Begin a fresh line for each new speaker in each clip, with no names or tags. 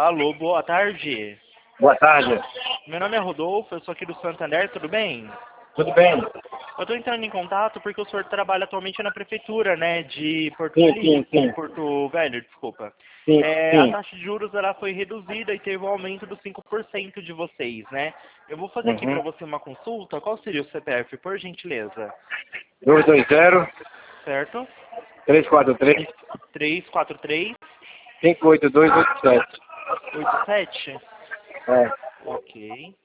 Alô, boa tarde.
Boa tarde.
Meu nome é Rodolfo, eu sou aqui do Santander, tudo bem?
Tudo bem?
Eu estou entrando em contato porque o senhor trabalha atualmente na prefeitura, né, de Porto
Sim,
Feliz,
sim.
Porto Velho, desculpa.
Sim,
A
sim.
taxa de juros ela foi reduzida e teve um aumento dos 5% de vocês, né? Eu vou fazer aqui para
Uhum.
você uma consulta. Qual seria o CPF, por gentileza?
220
Certo?
343
343
58287.
87?
É.
Ok.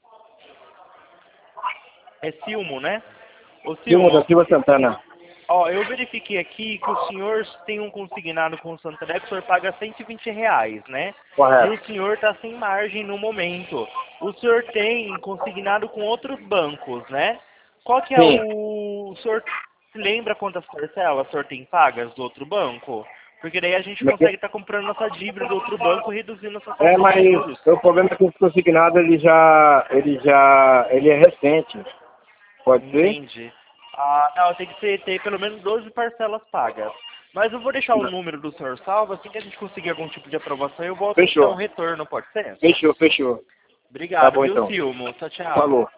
É Silmo, né? Ô
Silmo da
Silmo,
Silva Santana.
ó, eu verifiquei aqui que o senhor tem um consignado com o Santander que o senhor paga R$ 120, né? E o
Correto.
senhor está sem margem no momento. O senhor tem consignado com outros bancos, né? Qual que é
Sim.
o senhor se lembra quantas parcelas o senhor tem pagas do outro banco? Porque daí a gente consegue estar comprando nossa dívida do outro banco e reduzindo nossa
É,
taxa
mas
de juros.
o problema é que o consignado ele é recente. Pode ser?
Entende? Ah, não, tem que ter pelo menos 12 parcelas pagas. Mas eu vou deixar o número do senhor salvo, assim que a gente conseguir algum tipo de aprovação, eu volto a te dar um
Fechou.
retorno, pode ser?
Fechou, fechou. Tá
Obrigado,
bom
viu,
então.
Silmo? Tchau, tchau.
Falou.